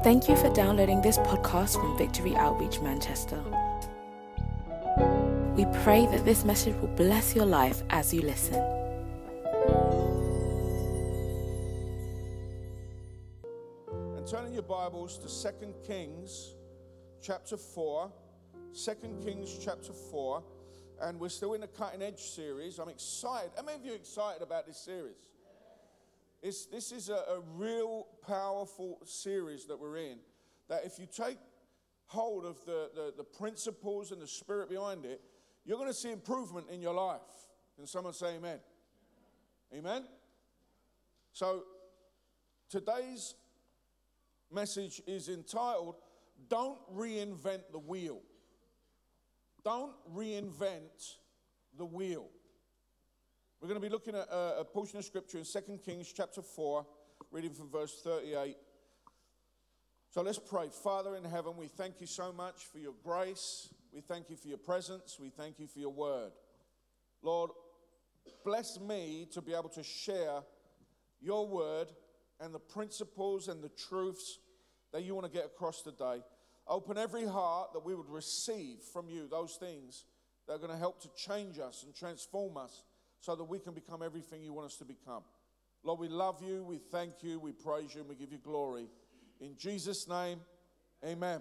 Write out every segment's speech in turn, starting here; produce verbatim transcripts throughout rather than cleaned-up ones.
Thank you for downloading this podcast from Victory Outreach Manchester. We pray that this message will bless your life as you listen. And turning your Bibles to Second Kings chapter four. Second Kings chapter four. And we're still in the Cutting Edge series. I'm excited. How many of you are excited about this series? It's, this is a, a real powerful series that we're in, that if you take hold of the, the, the principles and the spirit behind it, you're going to see improvement in your life. Can someone say amen? Amen? So today's message is entitled, Don't Reinvent the Wheel. Don't reinvent the wheel. We're going to be looking at a, a portion of scripture in Second Kings chapter four, reading from verse thirty-eight. So let's pray. Father in heaven, we thank you so much for your grace. We thank you for your presence. We thank you for your word. Lord, bless me to be able to share your word and the principles and the truths that you want to get across today. Open every heart that we would receive from you those things that are going to help to change us and transform us so that we can become everything you want us to become. Lord, we love you, we thank you, we praise you, and we give you glory. In Jesus' name, amen.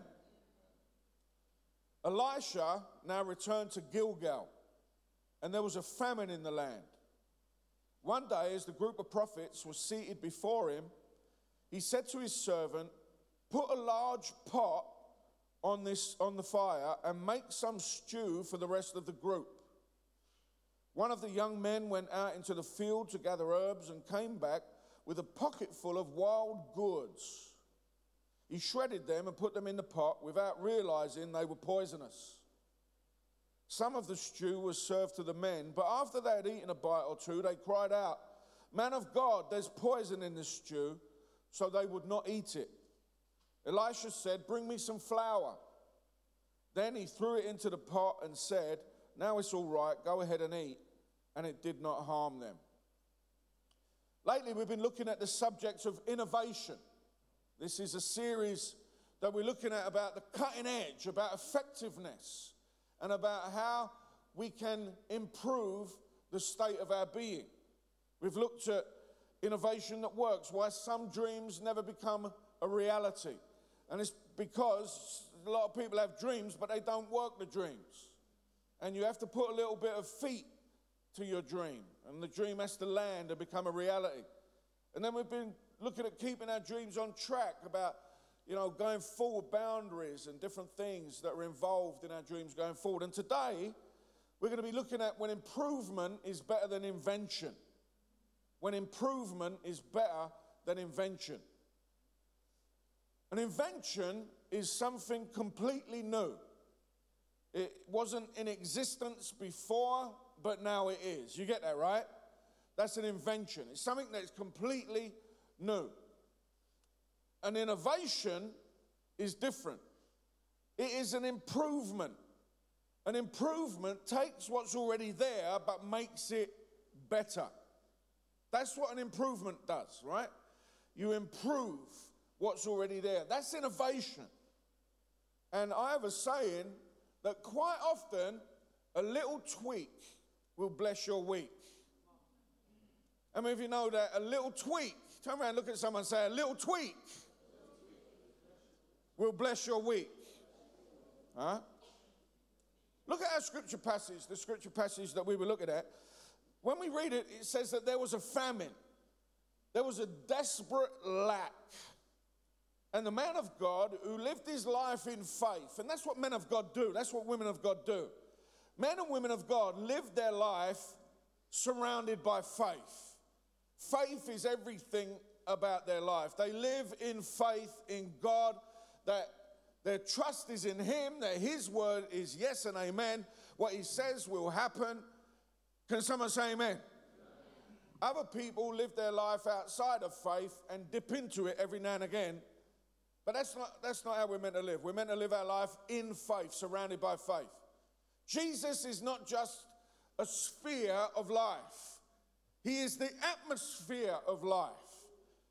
Elisha now returned to Gilgal, and there was a famine in the land. One day, as the group of prophets was seated before him, he said to his servant, "Put a large pot on this on the fire and make some stew for the rest of the group." One of the young men went out into the field to gather herbs and came back with a pocket full of wild gourds. He shredded them and put them in the pot without realizing they were poisonous. Some of the stew was served to the men, but after they had eaten a bite or two, they cried out, "Man of God, there's poison in this stew," so they would not eat it. Elisha said, "Bring me some flour." Then he threw it into the pot and said, "Now it's all right, go ahead and eat." And it did not harm them. Lately, we've been looking at the subject of innovation. This is a series that we're looking at about the cutting edge, about effectiveness, and about how we can improve the state of our being. We've looked at innovation that works, why some dreams never become a reality. And it's because a lot of people have dreams, but they don't work the dreams. And you have to put a little bit of feet to your dream. And the dream has to land and become a reality. And then we've been looking at keeping our dreams on track, about, you know, going forward, boundaries and different things that are involved in our dreams going forward. And today, we're going to be looking at when improvement is better than invention. When improvement is better than invention. An invention is something completely new. It wasn't in existence before, but now it is. You get that, right? That's an invention. It's something that's completely new. An innovation is different. It is an improvement. An improvement takes what's already there, but makes it better. That's what an improvement does, right? You improve what's already there. That's innovation. And I have a saying that quite often a little tweak will bless your week. How many of you know that a little tweak, turn around and look at someone and say, a little tweak will bless your week. Huh? Look at our scripture passage, the scripture passage that we were looking at. When we read it, it says that there was a famine. There was a desperate lack. And the man of God who lived his life in faith, and that's what men of God do, that's what women of God do. Men and women of God live their life surrounded by faith. Faith is everything about their life. They live in faith in God, that their trust is in him, that his word is yes and amen. What he says will happen. Can someone say amen? Other people live their life outside of faith and dip into it every now and again. But that's not, that's not how we're meant to live. We're meant to live our life in faith, surrounded by faith. Jesus is not just a sphere of life. He is the atmosphere of life.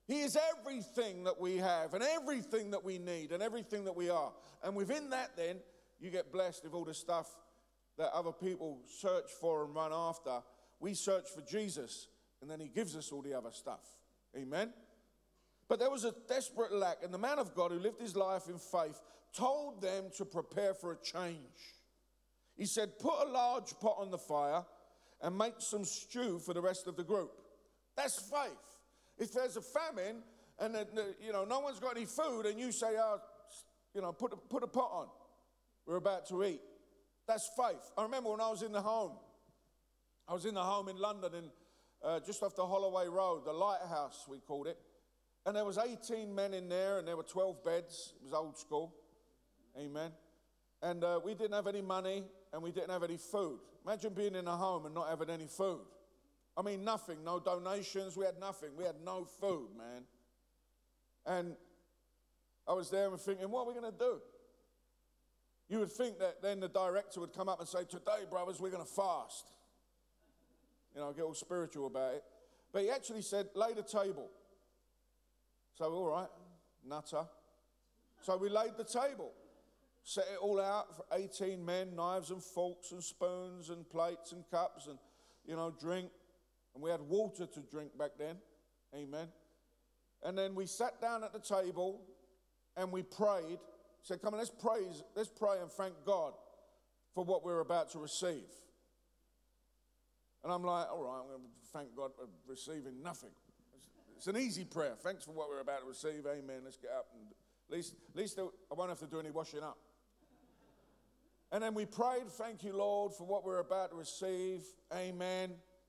He is everything that we have and everything that we need and everything that we are. And within that then, you get blessed with all the stuff that other people search for and run after. We search for Jesus, and then he gives us all the other stuff. Amen? But there was a desperate lack, and the man of God who lived his life in faith told them to prepare for a change. He said, put a large pot on the fire and make some stew for the rest of the group. That's faith. If there's a famine and, uh, you know, no one's got any food and you say, oh, you know, put a, put a pot on. We're about to eat. That's faith. I remember when I was in the home. I was in the home in London, in, uh, just off the Holloway Road, the Lighthouse, we called it. And there was eighteen men in there, and there were twelve beds. It was old school. Amen. And uh, we didn't have any money, and we didn't have any food. Imagine being in a home and not having any food. I mean, nothing, no donations. We had nothing. We had no food, man. And I was there and thinking, what are we going to do? You would think that then the director would come up and say, today, brothers, we're going to fast. You know, get all spiritual about it. But he actually said, lay the table. So, all right, nutter. So we laid the table. Set it all out for eighteen men, knives and forks and spoons and plates and cups and, you know, drink. And we had water to drink back then. Amen. And then we sat down at the table and we prayed. Said, come on, let's praise, let's pray and thank God for what we're about to receive. And I'm like, all right, I'm going to thank God for receiving nothing. It's an easy prayer. Thanks for what we're about to receive. Amen. Let's get up. And at least, at least I won't have to do any washing up. And then we prayed, thank you, Lord, for what we're about to receive. Amen.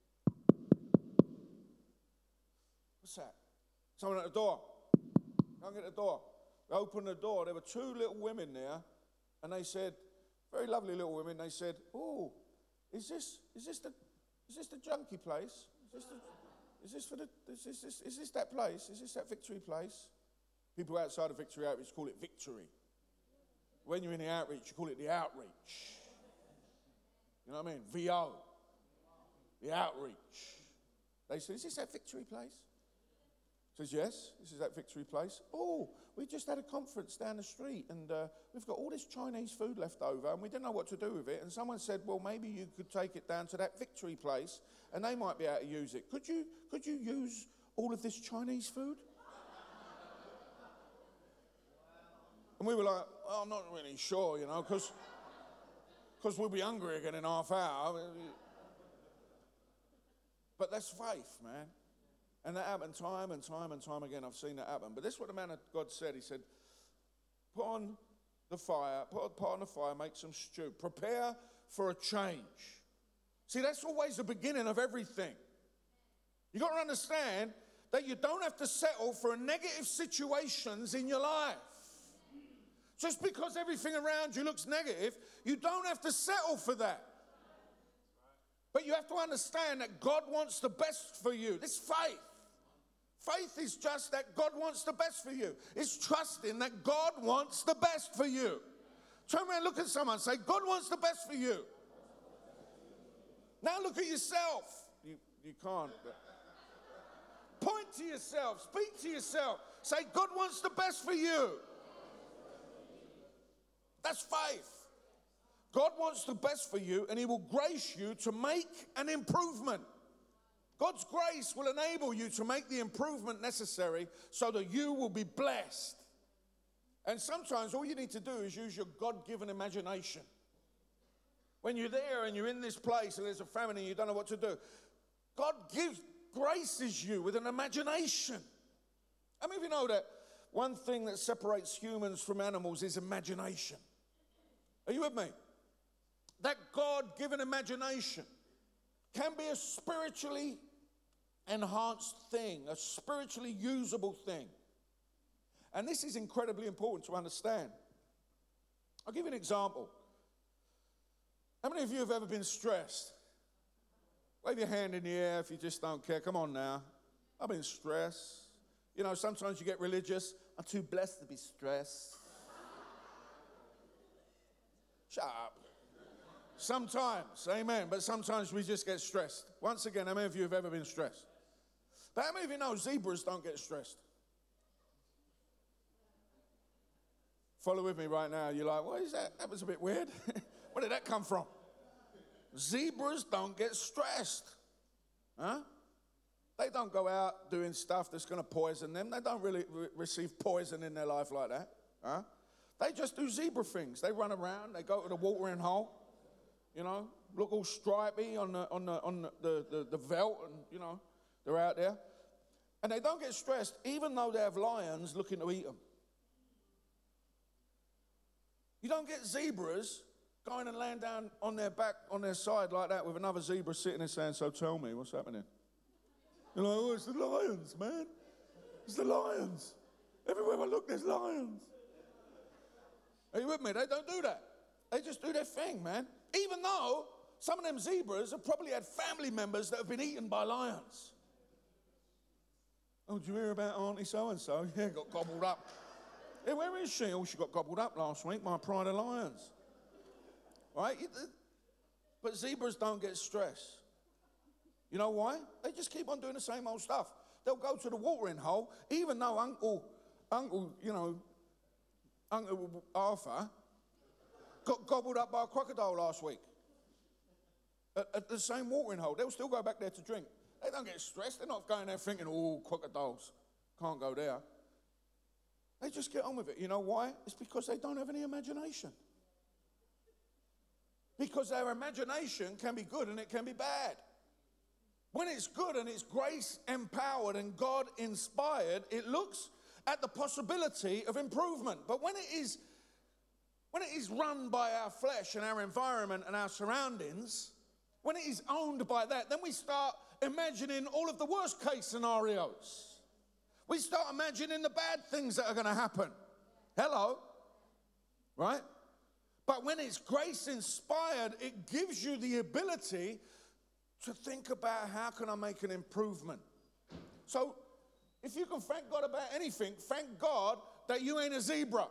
What's that? Someone at the door. Come get the door. I opened the door. There were two little women there, and they said, very lovely little women. They said, "Oh, is this is this the is this the junkie place? Is this the, is this for the is this, is, is this that place? Is this that Victory place?" People outside of Victory Outreach call it Victory. When you're in the outreach, you call it the outreach. You know what I mean? V O. The outreach. They said, "Is this that Victory place?" Says, yes, this is that Victory place. Oh, we just had a conference down the street and uh, we've got all this Chinese food left over and we didn't know what to do with it. And someone said, well, maybe you could take it down to that Victory place and they might be able to use it. Could you, could you use all of this Chinese food? And we were like, well, I'm not really sure, you know, because because we'll be hungry again in half hour. But that's faith, man. And that happened time and time and time again. I've seen that happen. But this is what the man of God said. He said, put on the fire, put a pot on the fire, make some stew. Prepare for a change. See, that's always the beginning of everything. You've got to understand that you don't have to settle for negative situations in your life. Just because everything around you looks negative, you don't have to settle for that. But you have to understand that God wants the best for you. This faith. Faith is just that God wants the best for you. It's trusting that God wants the best for you. Turn around and look at someone and say, God wants the best for you. Now look at yourself. You, you can't. Point to yourself. Speak to yourself. Say, God wants the best for you. That's faith. God wants the best for you, and he will grace you to make an improvement. God's grace will enable you to make the improvement necessary so that you will be blessed. And sometimes all you need to do is use your God-given imagination. When you're there and you're in this place and there's a famine and you don't know what to do, God gives, graces you with an imagination. I mean, if you know that one thing that separates humans from animals is imagination. Are you with me? That God-given imagination can be a spiritually enhanced thing, a spiritually usable thing. And this is incredibly important to understand. I'll give you an example. How many of you have ever been stressed? Wave your hand in the air if you just don't care. Come on now. I've been stressed. You know, sometimes you get religious. I'm too blessed to be stressed. Shut up. Sometimes, amen, but sometimes we just get stressed. Once again, how many of you have ever been stressed? But how many of you know zebras don't get stressed? Follow with me right now. You're like, what is that? That was a bit weird. Where did that come from? Zebras don't get stressed. Huh? They don't go out doing stuff that's going to poison them. They don't really re- receive poison in their life like that. Huh? They just do zebra things. They run around. They go to the watering hole. You know, look all stripy on the on the on the, the, the, the veldt, and you know, they're out there. And they don't get stressed, even though they have lions looking to eat them. You don't get zebras going and laying down on their back, on their side like that with another zebra sitting there saying, so tell me, what's happening? You're like, oh, it's the lions, man. It's the lions. Everywhere I look, there's lions. Are you with me? They don't do that. They just do their thing, man. Even though some of them zebras have probably had family members that have been eaten by lions. Oh, did you hear about Auntie so-and-so? Yeah, got gobbled up. Hey, where is she? Oh, she got gobbled up last week by a pride of lions. Right? But zebras don't get stressed. You know why? They just keep on doing the same old stuff. They'll go to the watering hole, even though Uncle, Uncle, you know, Uncle Arthur got gobbled up by a crocodile last week. At, at the same watering hole. They'll still go back there to drink. They don't get stressed. They're not going there thinking, oh, crocodiles, can't go there. They just get on with it. You know why? It's because they don't have any imagination. Because their imagination can be good and it can be bad. When it's good and it's grace empowered and God inspired, it looks at the possibility of improvement. But when it is, when it is run by our flesh and our environment and our surroundings, when it is owned by that, then we start imagining all of the worst case scenarios. We start imagining the bad things that are going to happen. Hello? Right? But when it's grace inspired, it gives you the ability to think about how can I make an improvement. So if you can thank God about anything, thank God that you ain't a zebra.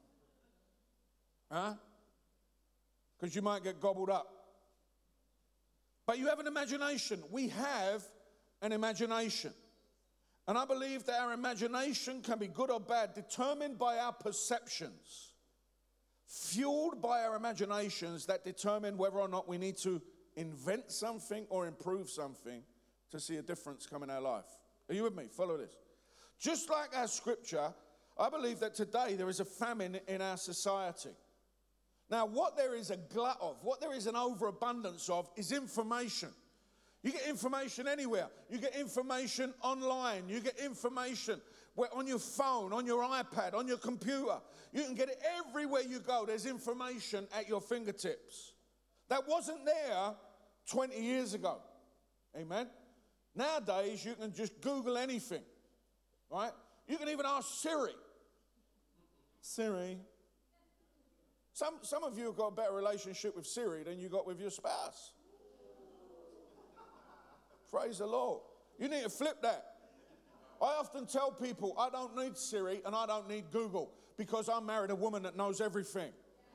Huh? Because you might get gobbled up. But you have an imagination. We have an imagination. And I believe that our imagination can be good or bad, determined by our perceptions, fueled by our imaginations that determine whether or not we need to invent something or improve something to see a difference come in our life. Are you with me? Follow this. Just like our scripture, I believe that today there is a famine in our society. Now, what there is a glut of, what there is an overabundance of, is information. You get information anywhere. You get information online. You get information where on your phone, on your iPad, on your computer. You can get it everywhere you go. There's information at your fingertips. That wasn't there twenty years ago. Amen? Nowadays, you can just Google anything, right? You can even ask Siri. Siri. Some, some of you have got a better relationship with Siri than you got with your spouse. Praise the Lord. You need to flip that. I often tell people I don't need Siri and I don't need Google because I married a woman that knows everything.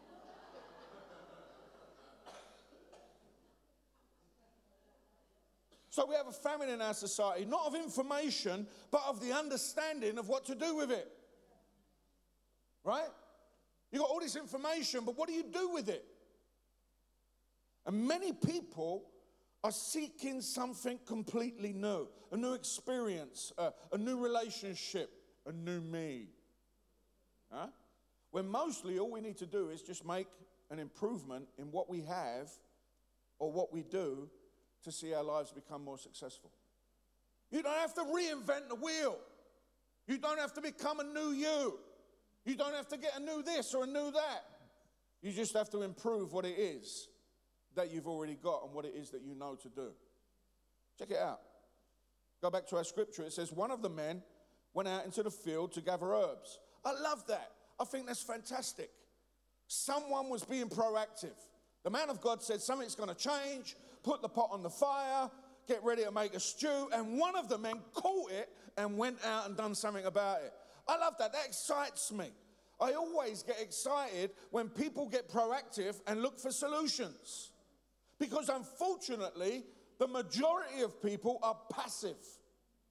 So we have a famine in our society, not of information, but of the understanding of what to do with it. Right? You got all this information, but what do you do with it? And many people are seeking something completely new, a new experience, uh, a new relationship, a new me. Huh? When mostly all we need to do is just make an improvement in what we have or what we do to see our lives become more successful. You don't have to reinvent the wheel. You don't have to become a new you. You don't have to get a new this or a new that. You just have to improve what it is that you've already got and what it is that you know to do. Check it out. Go back to our scripture. It says, one of the men went out into the field to gather herbs. I love that. I think that's fantastic. Someone was being proactive. The man of God said, something's going to change. Put the pot on the fire. Get ready to make a stew. And one of the men caught it and went out and done something about it. I love that. That excites me. I always get excited when people get proactive and look for solutions. Because unfortunately, the majority of people are passive.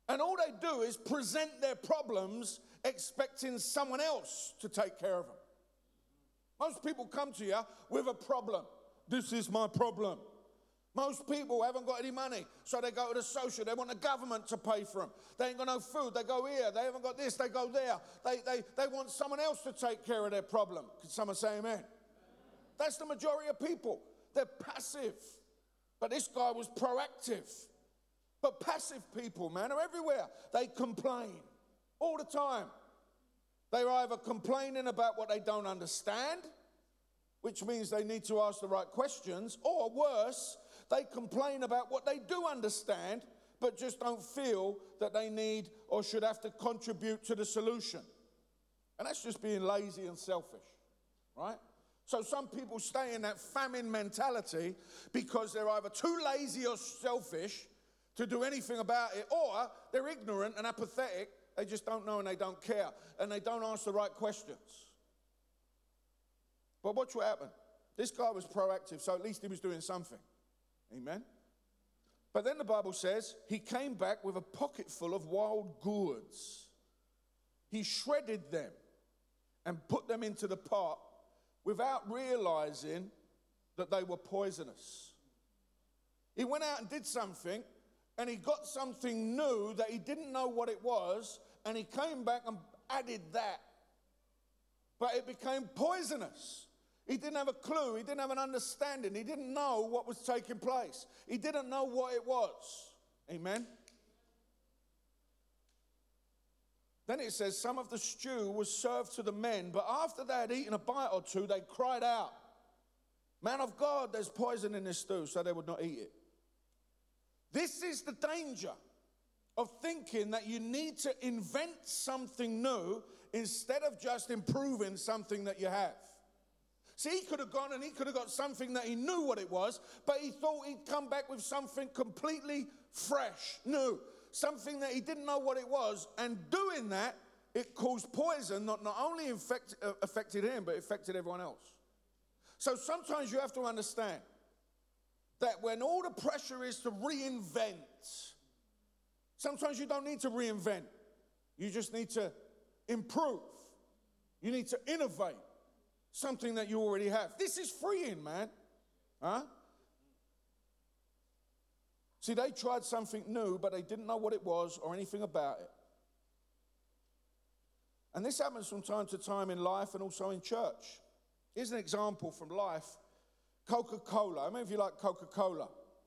And all they do is present their problems expecting someone else to take care of them. Most people come to you with a problem. This is my problem. Most people haven't got any money, so they go to the social. They want the government to pay for them. They ain't got no food. They go here. They haven't got this. They go there. They, they, they want someone else to take care of their problem. Can someone say amen? Amen? That's the majority of people. They're passive. But this guy was proactive. But passive people, man, are everywhere. They complain all the time. They're either complaining about what they don't understand, which means they need to ask the right questions, or worse, they complain about what they do understand, but just don't feel that they need or should have to contribute to the solution. And that's just being lazy and selfish, right? So some people stay in that famine mentality because they're either too lazy or selfish to do anything about it, or they're ignorant and apathetic. They just don't know and they don't care, and they don't ask the right questions. But watch what happened. This guy was proactive, so at least he was doing something. Amen? But then the Bible says he came back with a pocket full of wild gourds. He shredded them and put them into the pot without realizing that they were poisonous. He went out and did something, and he got something new that he didn't know what it was, and he came back and added that. But it became poisonous. He didn't have a clue. He didn't have an understanding. He didn't know what was taking place. He didn't know what it was. Amen? Then it says, some of the stew was served to the men, but after they had eaten a bite or two, they cried out, "Man of God, there's poison in this stew," so they would not eat it. This is the danger of thinking that you need to invent something new instead of just improving something that you have. See, he could have gone and he could have got something that he knew what it was, but he thought he'd come back with something completely fresh, new, something that he didn't know what it was, and doing that, it caused poison, not, not only infect, uh, affected him, but affected everyone else. So sometimes you have to understand that when all the pressure is to reinvent, sometimes you don't need to reinvent. You just need to improve. You need to innovate something that you already have. This is freeing, man. Huh? See, they tried something new, but they didn't know what it was or anything about it. And this happens from time to time in life and also in church. Here's an example from life. Coca-Cola. How many of you like Coca-Cola? How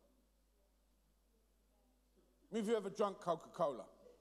many of you ever drunk Coca-Cola?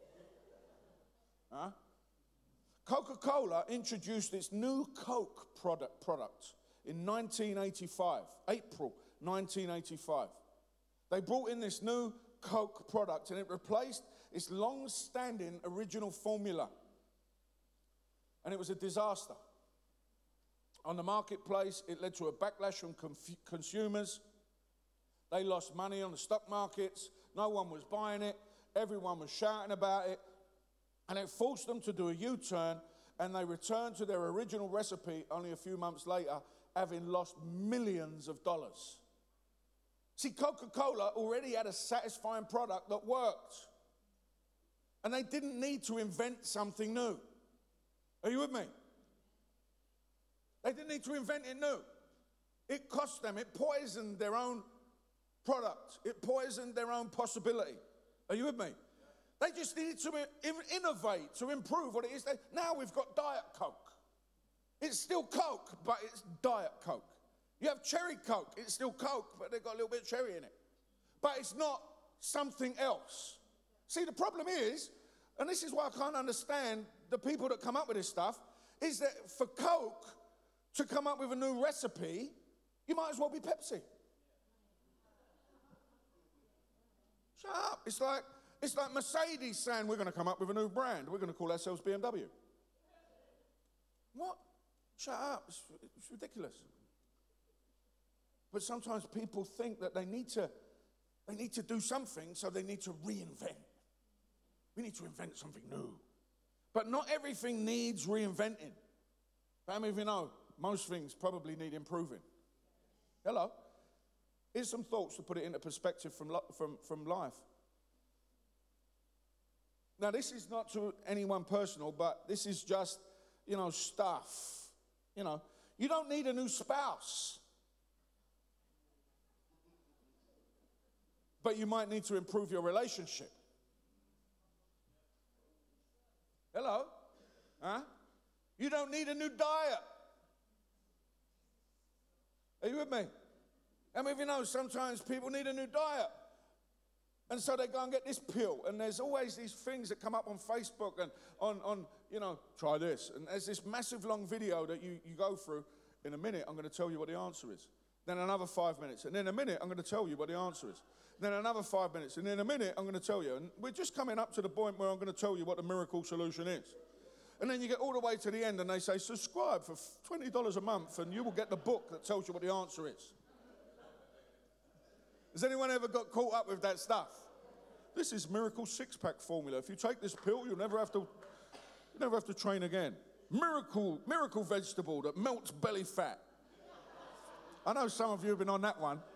Huh? Coca-Cola introduced its new Coke product, product in nineteen eighty-five, April nineteen eighty-five. They brought in this new Coke product, and it replaced its long-standing original formula. And it was a disaster. On the marketplace, it led to a backlash from conf- consumers. They lost money on the stock markets. No one was buying it. Everyone was shouting about it. And it forced them to do a U-turn, and they returned to their original recipe only a few months later, having lost millions of dollars. See, Coca-Cola already had a satisfying product that worked. And they didn't need to invent something new. Are you with me? They didn't need to invent it new. It cost them. It poisoned their own product. It poisoned their own possibility. Are you with me? They just needed to innovate, to improve what it is. Now we've got Diet Coke. It's still Coke, but it's Diet Coke. You have Cherry Coke. It's still Coke, but they've got a little bit of cherry in it. But it's not something else. See, the problem is, and this is why I can't understand the people that come up with this stuff, is that for Coke to come up with a new recipe, you might as well be Pepsi. Shut up. It's like, it's like Mercedes saying, we're going to come up with a new brand. We're going to call ourselves B M W. What? Shut up. It's, it's ridiculous. But sometimes people think that they need to, they need to do something, so they need to reinvent. We need to invent something new. But not everything needs reinventing. How many of you know most things probably need improving? Hello? Here's some thoughts to put it into perspective from, from, from life. Now, this is not to anyone personal, but this is just, you know, stuff. You know, you don't need a new spouse. But you might need to improve your relationship. Hello? Huh? You don't need a new diet. Are you with me? I mean, you know, sometimes people need a new diet. And so they go and get this pill. And there's always these things that come up on Facebook and on, on you know, try this. And there's this massive long video that you, you go through. In a minute, I'm going to tell you what the answer is. Then another five minutes. And in a minute, I'm going to tell you what the answer is. Then another five minutes. And in a minute, I'm going to tell you. And we're just coming up to the point where I'm going to tell you what the miracle solution is. And then you get all the way to the end and they say, subscribe for twenty dollars a month and you will get the book that tells you what the answer is. Has anyone ever got caught up with that stuff? This is miracle six-pack formula. If you take this pill, you'll never have to, you never have to train again. Miracle, miracle vegetable that melts belly fat. I know some of you have been on that one.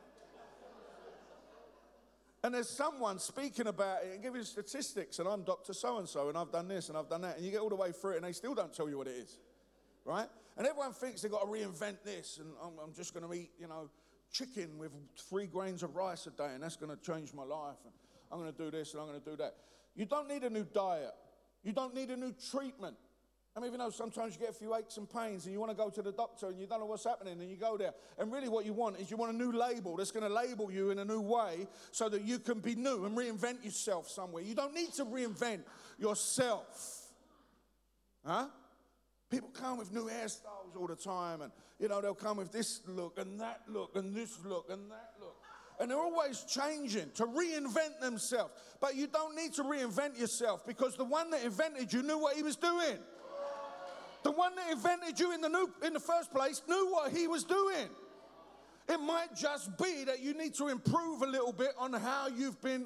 And there's someone speaking about it and giving statistics, and I'm Doctor So-and-so, and I've done this, and I've done that, and you get all the way through it, and they still don't tell you what it is, right? And everyone thinks they've got to reinvent this, and I'm, I'm just going to eat, you know, chicken with three grains of rice a day, and that's going to change my life, and I'm going to do this, and I'm going to do that. You don't need a new diet. You don't need a new treatment. I mean, you know, sometimes you get a few aches and pains and you want to go to the doctor and you don't know what's happening and you go there. And really what you want is you want a new label that's going to label you in a new way so that you can be new and reinvent yourself somewhere. You don't need to reinvent yourself. Huh? People come with new hairstyles all the time and, you know, they'll come with this look and that look and this look and that look. And they're always changing to reinvent themselves. But you don't need to reinvent yourself because the one that invented you knew what he was doing. The one that invented you in the new, in the first place knew what he was doing. It might just be that you need to improve a little bit on how you've been.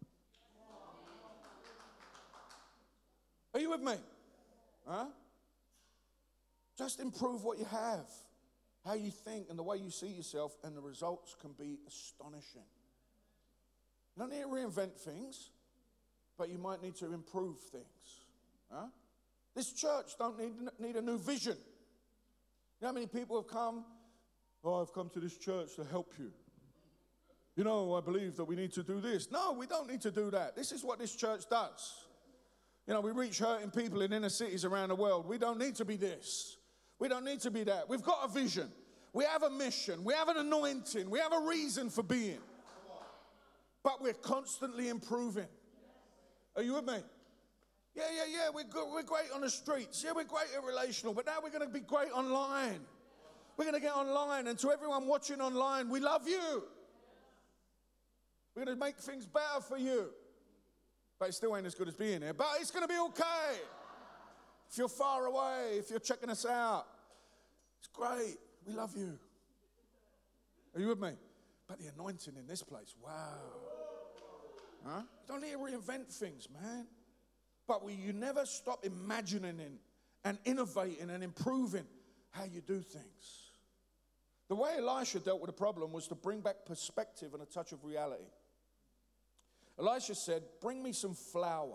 Are you with me? Huh? Just improve what you have, how you think and the way you see yourself, and the results can be astonishing. You don't need to reinvent things, but you might need to improve things. Huh? This church don't need, need a new vision. You know how many people have come? Oh, I've come to this church to help you. You know, I believe that we need to do this. No, we don't need to do that. This is what this church does. You know, we reach hurting people in inner cities around the world. We don't need to be this. We don't need to be that. We've got a vision. We have a mission. We have an anointing. We have a reason for being. But we're constantly improving. Are you with me? Yeah, yeah, yeah, we're good. We're great on the streets. Yeah, we're great at relational, but now we're going to be great online. We're going to get online, and to everyone watching online, we love you. We're going to make things better for you. But it still ain't as good as being here. But it's going to be okay. If you're far away, if you're checking us out, it's great. We love you. Are you with me? But the anointing in this place, wow. Huh? You don't need to reinvent things, man. But we, you never stop imagining and innovating and improving how you do things. The way Elisha dealt with the problem was to bring back perspective and a touch of reality. Elisha said, bring me some flour.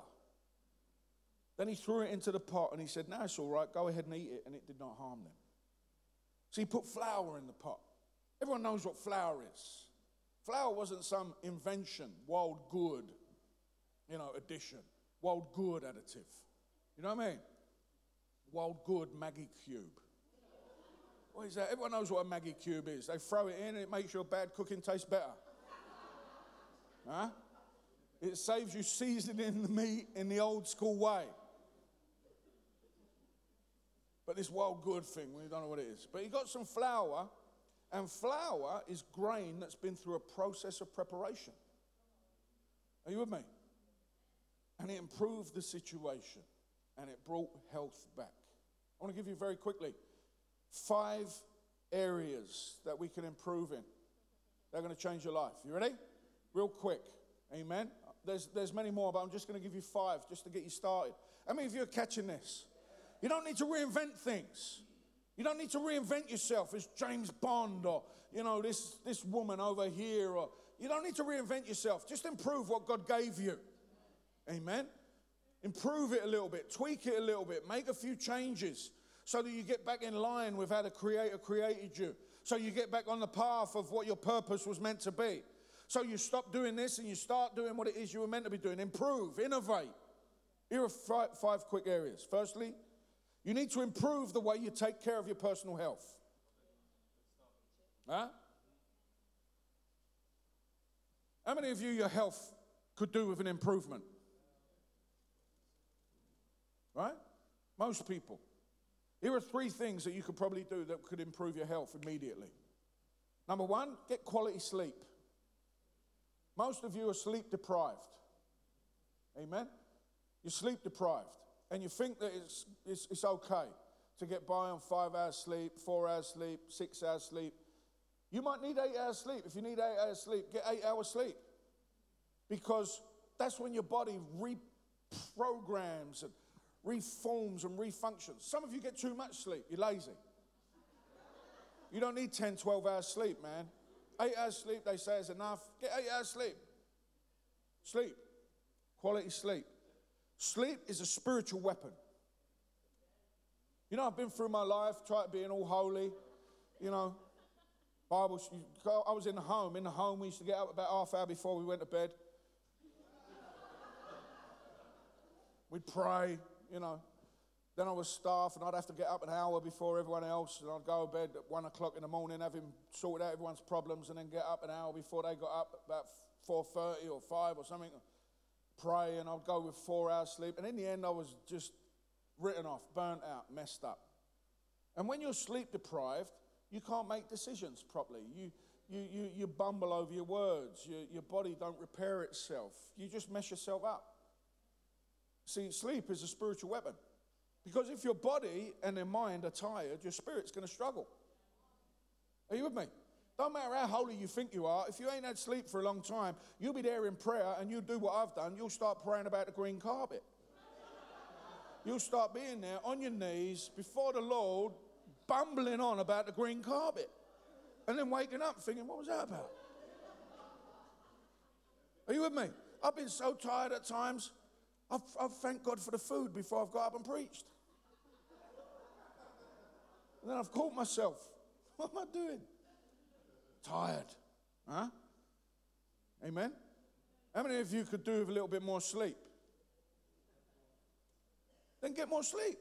Then he threw it into the pot and he said, no, it's all right, go ahead and eat it. And it did not harm them. So he put flour in the pot. Everyone knows what flour is. Flour wasn't some invention, wild good, you know, addition. Wild good additive. You know what I mean? Wild good Maggie cube. What is that? Everyone knows what a Maggie cube is. They throw it in and it makes your bad cooking taste better. Huh? It saves you seasoning the meat in the old school way. But this wild good thing, we don't know what it is. But he got some flour, and flour is grain that's been through a process of preparation. Are you with me? And it improved the situation, and it brought health back. I want to give you very quickly five areas that we can improve in. They're going to change your life. You ready? Real quick. Amen. There's, there's many more, but I'm just going to give you five just to get you started. How many of you are catching this? You don't need to reinvent things. You don't need to reinvent yourself as James Bond or, you know, this, this woman over here. Or you don't need to reinvent yourself. Just improve what God gave you. Amen. Improve it a little bit, tweak it a little bit, make a few changes so that you get back in line with how the Creator created you. So you get back on the path of what your purpose was meant to be. So you stop doing this and you start doing what it is you were meant to be doing. Improve, innovate. Here are five, five quick areas. Firstly, you need to improve the way you take care of your personal health. Huh? How many of you, your health could do with an improvement? Right? Most people. Here are three things that you could probably do that could improve your health immediately. Number one, get quality sleep. Most of you are sleep deprived. Amen? You're sleep deprived. And you think that it's, it's, it's okay to get by on five hours sleep, four hours sleep, six hours sleep. You might need eight hours sleep. If you need eight hours sleep, get eight hours sleep. Because that's when your body reprograms and reforms and refunctions. Some of you get too much sleep. You're lazy. You don't need ten, twelve hours sleep, man. Eight hours sleep, they say, is enough. Get eight hours sleep. Sleep. Quality sleep. Sleep is a spiritual weapon. You know, I've been through my life, tried being all holy, you know. Bible, I was in the home. In the home, we used to get up about half hour before we went to bed. We'd pray, you know. Then I was staff, and I'd have to get up an hour before everyone else, and I'd go to bed at one o'clock in the morning, have him sorted out everyone's problems, and then get up an hour before they got up, about four thirty or five or something, pray, and I'd go with four hours sleep. And in the end, I was just written off, burnt out, messed up. And when you're sleep deprived, you can't make decisions properly. You, you, you, you bumble over your words. Your, your body don't repair itself. You just mess yourself up. See, sleep is a spiritual weapon. Because if your body and your mind are tired, your spirit's going to struggle. Are you with me? Don't matter how holy you think you are, if you ain't had sleep for a long time, you'll be there in prayer and you'll do what I've done. You'll start praying about the green carpet. You'll start being there on your knees before the Lord, bumbling on about the green carpet. And then waking up thinking, what was that about? Are you with me? I've been so tired at times. I've, I've thanked God for the food before I've got up and preached. And then I've caught myself. What am I doing? Tired. Huh? Amen? How many of you could do with a little bit more sleep? Then get more sleep.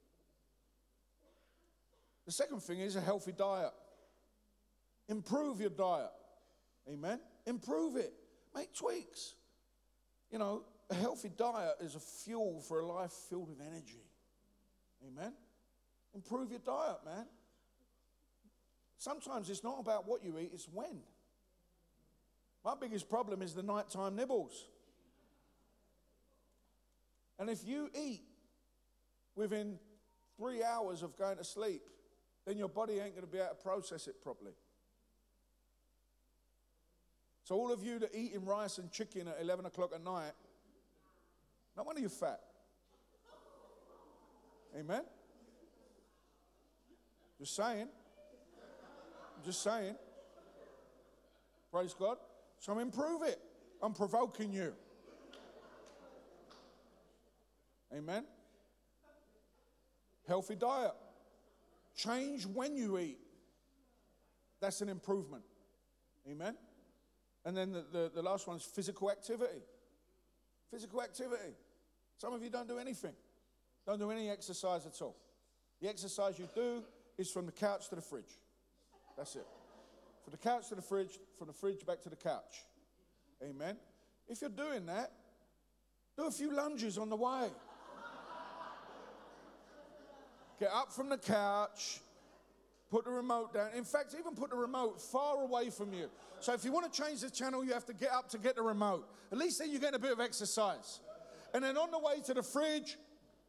The second thing is a healthy diet. Improve your diet. Amen? Improve it. Make tweaks. You know, a healthy diet is a fuel for a life filled with energy. Amen? Improve your diet, man. Sometimes it's not about what you eat, it's when. My biggest problem is the nighttime nibbles. And if you eat within three hours of going to sleep, then your body ain't going to be able to process it properly. So all of you that eat in rice and chicken at eleven o'clock at night, no wonder you're fat. Amen? Just saying. Just saying. Praise God. So improve it. I'm provoking you. Amen? Healthy diet. Change when you eat. That's an improvement. Amen? And then the, the, the last one is physical activity. Physical activity. Some of you don't do anything. Don't do any exercise at all. The exercise you do is from the couch to the fridge. That's it. From the couch to the fridge, from the fridge back to the couch. Amen? If you're doing that, do a few lunges on the way. Get up from the couch, put the remote down. In fact, even put the remote far away from you. So if you want to change the channel, you have to get up to get the remote. At least then you're getting a bit of exercise. And then on the way to the fridge,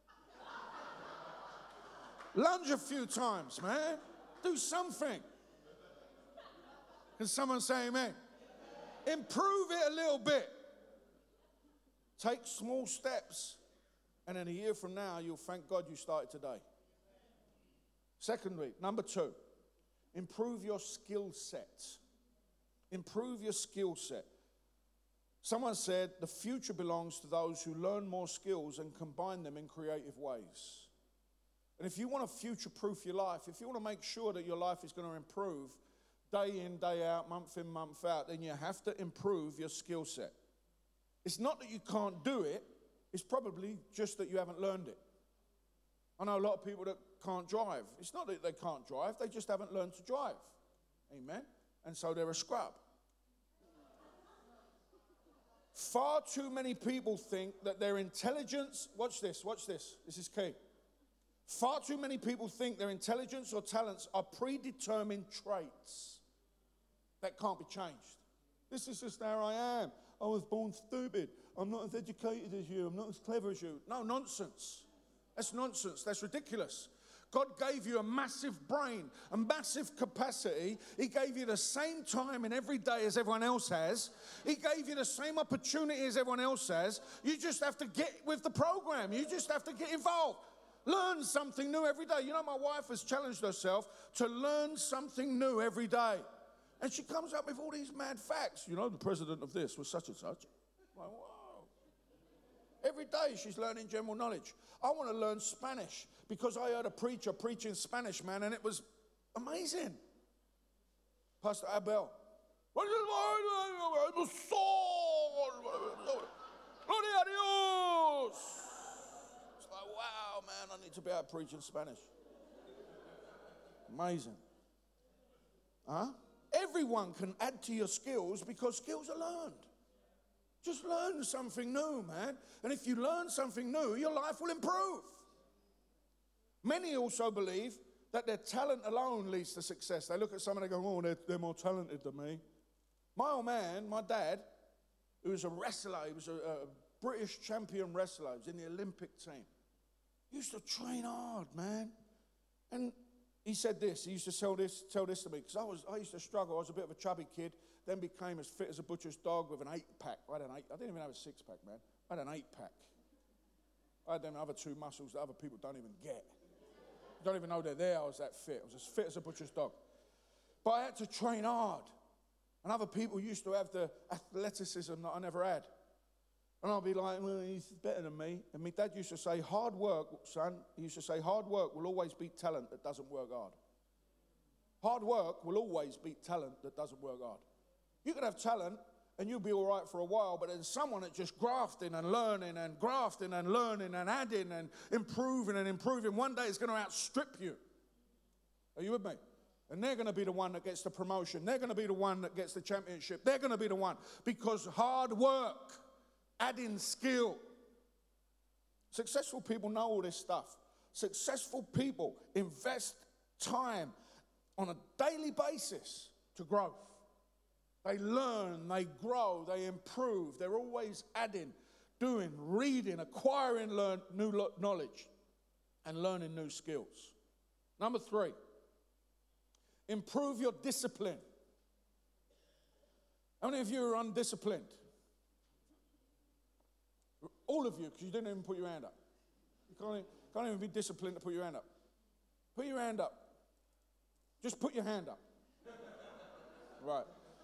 lunge a few times, man. Do something. Can someone say amen? Improve it a little bit. Take small steps. And then a year from now, you'll thank God you started today. Secondly, number two, improve your skill set. Improve your skill set. Someone said, the future belongs to those who learn more skills and combine them in creative ways. And if you want to future-proof your life, if you want to make sure that your life is going to improve day in, day out, month in, month out, then you have to improve your skill set. It's not that you can't do it, it's probably just that you haven't learned it. I know a lot of people that can't drive. It's not that they can't drive, they just haven't learned to drive. Amen? And so they're a scrub. Far too many people think that their intelligence, watch this, watch this, this is key. Far too many people think their intelligence or talents are predetermined traits that can't be changed. This is just how I am. I was born stupid. I'm not as educated as you. I'm not as clever as you. No, nonsense. That's nonsense. That's ridiculous. God gave you a massive brain, a massive capacity. He gave you the same time in every day as everyone else has. He gave you the same opportunity as everyone else has. You just have to get with the program. You just have to get involved. Learn something new every day. You know, my wife has challenged herself to learn something new every day. And she comes up with all these mad facts. You know, the president of this was such and such. I'm like, wow. Every day she's learning general knowledge. I want to learn Spanish because I heard a preacher preaching Spanish, man, and it was amazing. Pastor Abel. Gloria a Dios. It's like, wow, man, I need to be out preaching Spanish. Amazing. Huh? Everyone can add to your skills because skills are learned. Just learn something new, man. And if you learn something new, your life will improve. Many also believe that their talent alone leads to success. They look at someone and go, oh, they're, they're more talented than me. My old man, my dad, who was a wrestler, he was a, a British champion wrestler, he was in the Olympic team. He used to train hard, man. And he said this, he used to tell this, tell this to me, because I was, I used to struggle. I was a bit of a chubby kid, then became as fit as a butcher's dog with an eight-pack. I had an eight, I didn't even have a six-pack, man. I had an eight-pack. I had them other two muscles that other people don't even get. Don't even know they're there. I was that fit. I was as fit as a butcher's dog. But I had to train hard. And other people used to have the athleticism that I never had. And I'll be like, well, he's better than me. And my dad used to say, hard work, son, he used to say, hard work will always beat talent that doesn't work hard. Hard work will always beat talent that doesn't work hard. You can have talent and you'll be all right for a while, but there's someone that's just grafting and learning and grafting and learning and adding and improving and improving. One day it's going to outstrip you. Are you with me? And they're going to be the one that gets the promotion. They're going to be the one that gets the championship. They're going to be the one because hard work, adding skill. Successful people know all this stuff. Successful people invest time on a daily basis to growth. They learn, they grow, they improve. They're always adding, doing, reading, acquiring learn, new lo- knowledge, and learning new skills. Number three, improve your discipline. How many of you are undisciplined? All of you, because you didn't even put your hand up. You can't even, can't even be disciplined to put your hand up. Put your hand up. Just put your hand up. Right.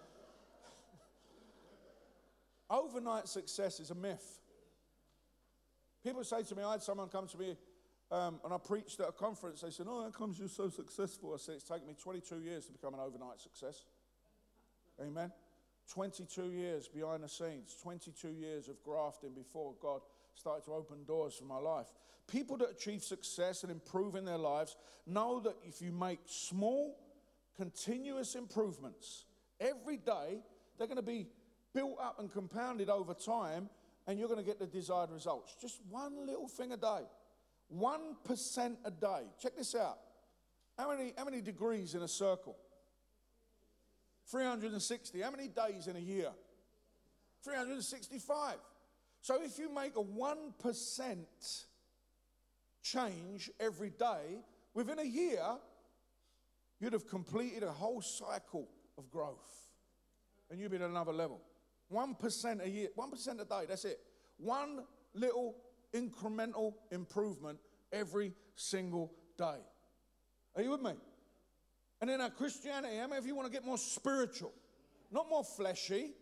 Overnight success is a myth. People say to me, I had someone come to me um, and I preached at a conference. They said, oh, how comes you're so successful? I said, it's taken me twenty-two years to become an overnight success. Amen. twenty-two years behind the scenes, twenty-two years of grafting before God started to open doors for my life. People that achieve success and improve in their lives know that if you make small, continuous improvements every day, they're going to be built up and compounded over time, and you're going to get the desired results. Just one little thing a day, one percent a day. Check this out. How many, how many degrees in a circle? three hundred sixty. How many days in a year? three hundred sixty-five. So if you make a one percent change every day, within a year, you'd have completed a whole cycle of growth. And you'd be at another level. one percent a year, one percent a day, that's it. One little incremental improvement every single day. Are you with me? And in our Christianity, how many of you want to get more spiritual? Not more fleshy,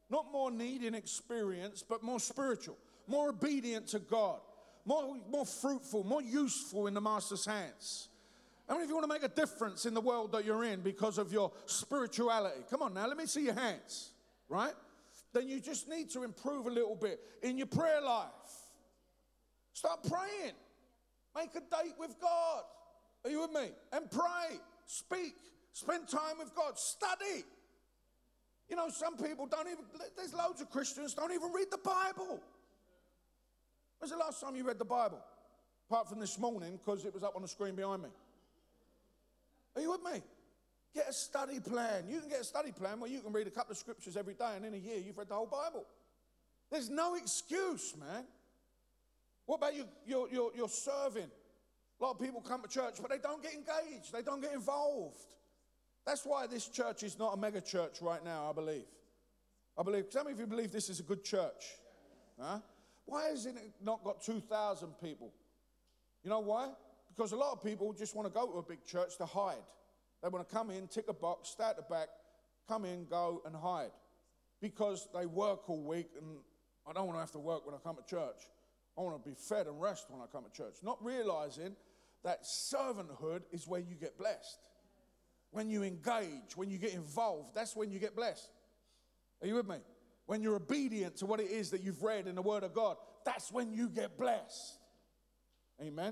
Not more needing experience, but more spiritual, more obedient to God, more, more fruitful, more useful in the Master's hands. How many of you want to make a difference in the world that you're in because of your spirituality? Come on now, let me see your hands, right? Then you just need to improve a little bit in your prayer life. Start praying. Make a date with God. Are you with me? And pray, speak, spend time with God, study. You know, some people don't even, there's loads of Christians don't even read the Bible. When's the last time you read the Bible? Apart from this morning, because it was up on the screen behind me. Are you with me? Get a study plan. You can get a study plan where you can read a couple of scriptures every day, and in a year you've read the whole Bible. There's no excuse, man. What about you, you're, you're, you're serving? A lot of people come to church, but they don't get engaged. They don't get involved. That's why this church is not a mega church right now, I believe. I believe, some of you believe this is a good church. Huh? Why has it not got two thousand people? You know why? Because a lot of people just want to go to a big church to hide. They want to come in, tick a box, stay at the back, come in, go and hide. Because they work all week, and I don't want to have to work when I come to church. I want to be fed and rest when I come to church. Not realizing that servanthood is where you get blessed. When you engage, when you get involved, that's when you get blessed. Are you with me? When you're obedient to what it is that you've read in the Word of God, that's when you get blessed. Amen?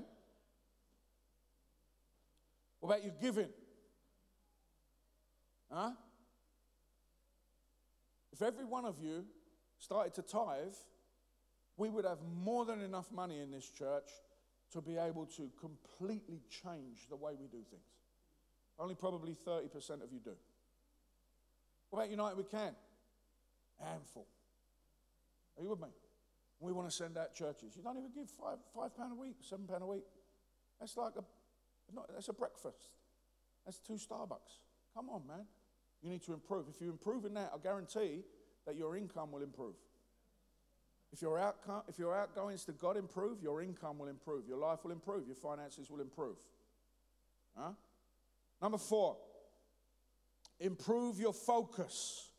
What about your giving? Huh? If every one of you started to tithe, we would have more than enough money in this church to be able to completely change the way we do things. Only probably thirty percent of you do. What about United We Can? Handful. Are you with me? We want to send out churches. You don't even give five, five pound a week, seven pound a week. That's like a, not, that's a breakfast. That's two Starbucks. Come on, man. You need to improve. If you improve in that, I guarantee that your income will improve. If your outcome, if your outgoings to God improve, your income will improve. Your life will improve. Your finances will improve. Huh? Number four, improve your focus.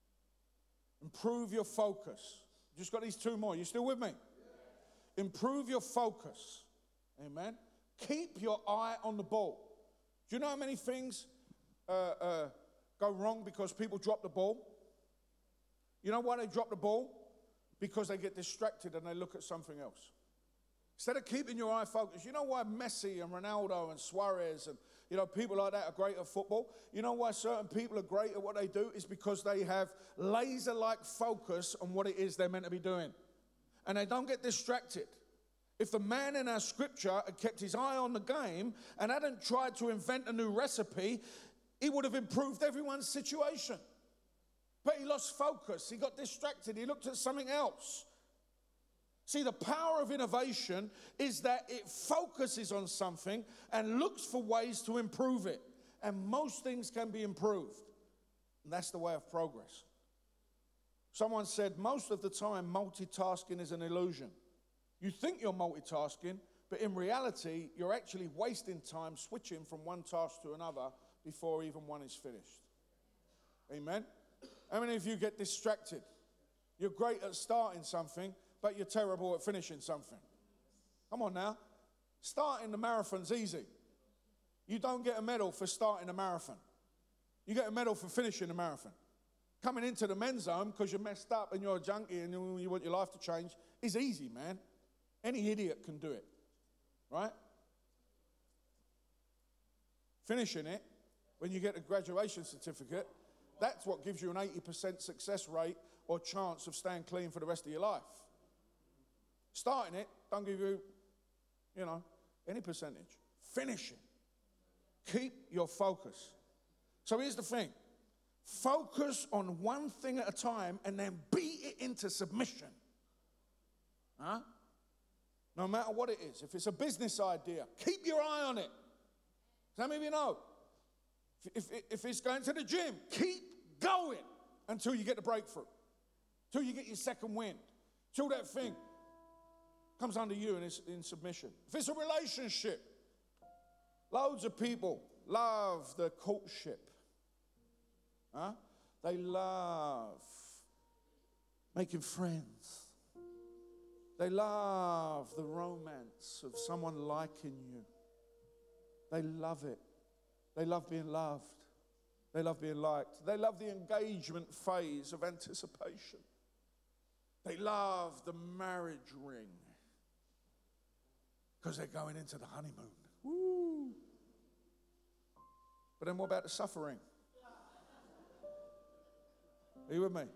Improve your focus. Just got these two more. You still with me? Yeah. Improve your focus. Amen. Keep your eye on the ball. Do you know how many things uh, uh, go wrong because people drop the ball? You know why they drop the ball? Because they get distracted and they look at something else. Instead of keeping your eye focused, you know why Messi and Ronaldo and Suarez and you know people like that are great at football? You know why certain people are great at what they do? Is because they have laser-like focus on what it is they're meant to be doing. And they don't get distracted. If the man in our scripture had kept his eye on the game and hadn't tried to invent a new recipe, he would have improved everyone's situation. But he lost focus. He got distracted. He looked at something else. See, the power of innovation is that it focuses on something and looks for ways to improve it. And most things can be improved. And that's the way of progress. Someone said, most of the time, multitasking is an illusion. You think you're multitasking, but in reality, you're actually wasting time switching from one task to another before even one is finished. Amen? How many of you get distracted? You're great at starting something, but you're terrible at finishing something. Come on now. Starting the marathon's easy. You don't get a medal for starting a marathon. You get a medal for finishing a marathon. Coming into the men's zone because you're messed up and you're a junkie and you want your life to change is easy, man. Any idiot can do it, right? Finishing it, when you get a graduation certificate, that's what gives you an eighty percent success rate or chance of staying clean for the rest of your life. Starting it, don't give you, you know, any percentage. Finishing. Keep your focus. So here's the thing. Focus on one thing at a time and then beat it into submission. Huh? No matter what it is. If it's a business idea, keep your eye on it. Some of you know. If, if, if it's going to the gym, keep going until you get the breakthrough. Until you get your second wind. Till that thing comes under you and it's in submission. If it's a relationship, loads of people love the courtship. Huh? They love making friends. They love the romance of someone liking you. They love it. They love being loved. They love being liked. They love the engagement phase of anticipation. They love the marriage ring because they're going into the honeymoon. Woo! But then what about the suffering? Are you with me?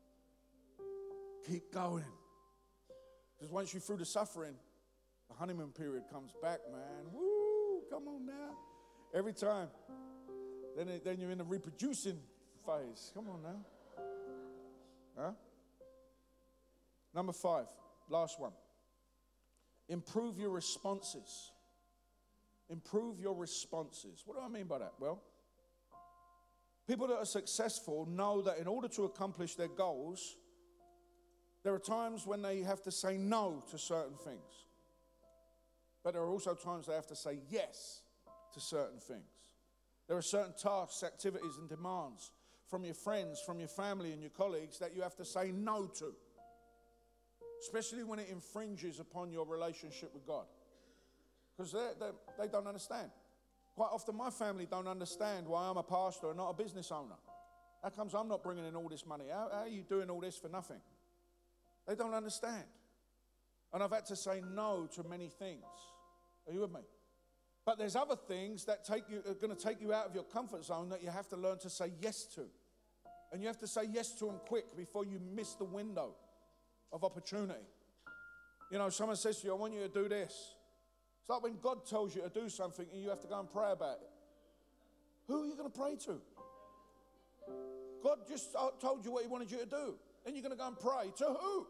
Keep going. Because once you're through the suffering, the honeymoon period comes back, man. Woo! Come on now. Every time. Then, it, then you're in the reproducing phase. Come on now. Huh? Number five, last one. Improve your responses. Improve your responses. What do I mean by that? Well, people that are successful know that in order to accomplish their goals, there are times when they have to say no to certain things. But there are also times they have to say yes to certain things. There are certain tasks, activities, and demands from your friends, from your family, and your colleagues that you have to say no to, especially when it infringes upon your relationship with God, because they, they, they don't understand. Quite often my family don't understand why I'm a pastor and not a business owner. How comes I'm not bringing in all this money? How, how are you doing all this for nothing? They don't understand. And I've had to say no to many things. Are you with me? But there's other things that take you, are going to take you out of your comfort zone that you have to learn to say yes to. And you have to say yes to them quick before you miss the window of opportunity. You know, someone says to you, I want you to do this. It's like when God tells you to do something and you have to go and pray about it. Who are you going to pray to? God just told you what he wanted you to do. And you're going to go and pray to who?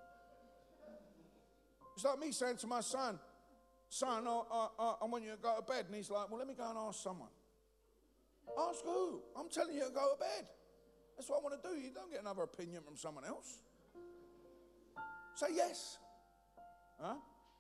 It's like me saying to my son, son, I, I, I want you to go to bed. And he's like, well, let me go and ask someone. Ask who? I'm telling you to go to bed. That's what I want to do. You don't get another opinion from someone else. Say yes. Huh?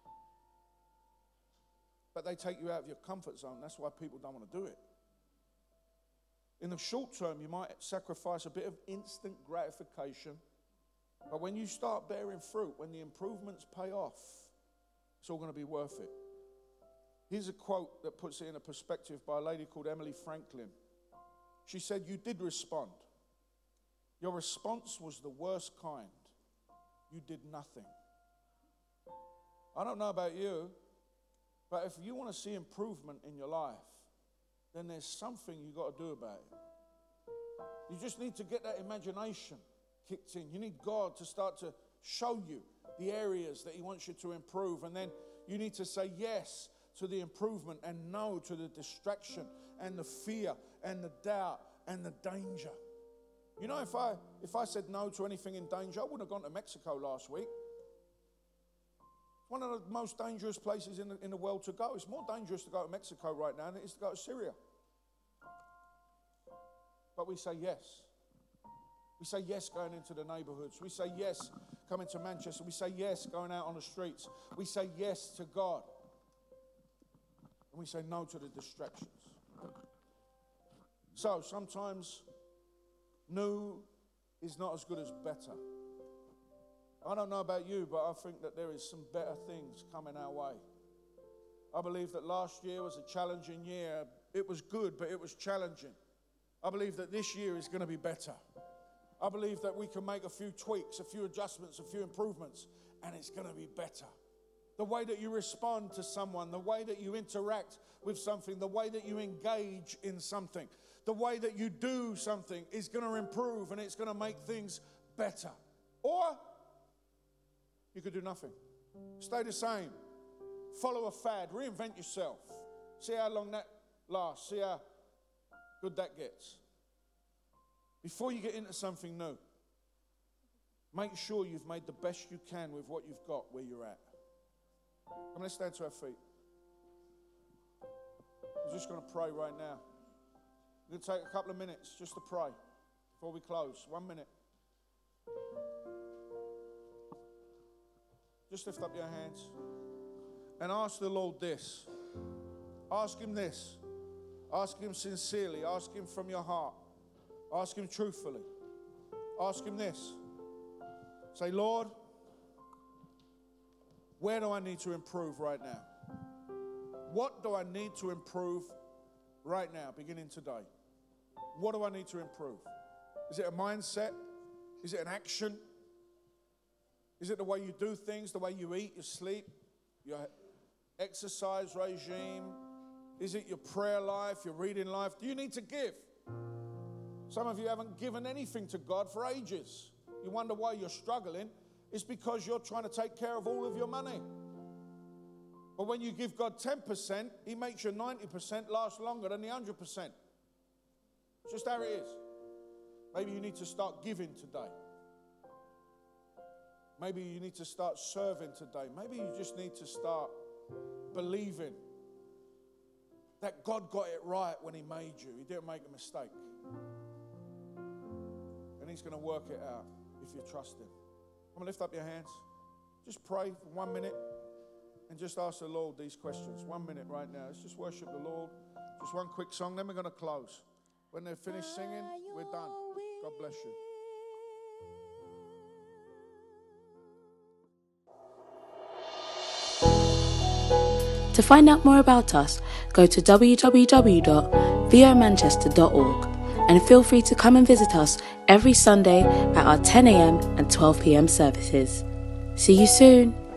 But they take you out of your comfort zone. That's why people don't want to do it. In the short term, you might sacrifice a bit of instant gratification. But when you start bearing fruit, when the improvements pay off, it's all going to be worth it. Here's a quote that puts it in a perspective by a lady called Emily Franklin. She said, you did respond. Your response was the worst kind. You did nothing. I don't know about you, but if you want to see improvement in your life, then there's something you've got to do about it. You just need to get that imagination kicked in. You need God to start to show you the areas that he wants you to improve. And then you need to say yes to the improvement and no to the distraction and the fear and the doubt and the danger. You know, if I if I said no to anything in danger, I wouldn't have gone to Mexico last week. It's one of the most dangerous places in the, in the world to go. It's more dangerous to go to Mexico right now than it is to go to Syria. But we say yes. We say yes going into the neighborhoods. We say yes coming to Manchester. We say yes going out on the streets. We say yes to God. And we say no to the distractions. So sometimes new is not as good as better. I don't know about you, but I think that there is some better things coming our way. I believe that last year was a challenging year. It was good, but it was challenging. I believe that this year is going to be better. I believe that we can make a few tweaks, a few adjustments, a few improvements, and it's going to be better. The way that you respond to someone, the way that you interact with something, the way that you engage in something, the way that you do something is going to improve, and it's going to make things better. Or you could do nothing. Stay the same. Follow a fad. Reinvent yourself. See how long that lasts. See how good that gets. Before you get into something new, make sure you've made the best you can with what you've got where you're at. I'm going to stand to our feet. We're just going to pray right now. We're going to take a couple of minutes just to pray before we close. One minute. Just lift up your hands and ask the Lord this. Ask him this. Ask him sincerely. Ask him from your heart. Ask him truthfully. Ask him this. Say, Lord, where do I need to improve right now? What do I need to improve right now, beginning today? What do I need to improve? Is it a mindset? Is it an action? Is it the way you do things, the way you eat, you sleep, your exercise regime? Is it your prayer life, your reading life? Do you need to give? Some of you haven't given anything to God for ages. You wonder why you're struggling. It's because you're trying to take care of all of your money. But when you give God ten percent, He makes your ninety percent last longer than the one hundred percent. It's just how it is. Maybe you need to start giving today. Maybe you need to start serving today. Maybe you just need to start believing that God got it right when He made you. He didn't make a mistake. And He's going to work it out if you trust Him. I'm going to lift up your hands. Just pray for one minute and just ask the Lord these questions. One minute right now. Let's just worship the Lord. Just one quick song, then we're going to close. When they're finished singing, we're done. God bless you. To find out more about us, go to w w w dot v o manchester dot org and feel free to come and visit us every Sunday at our ten a m and twelve p m services. See you soon.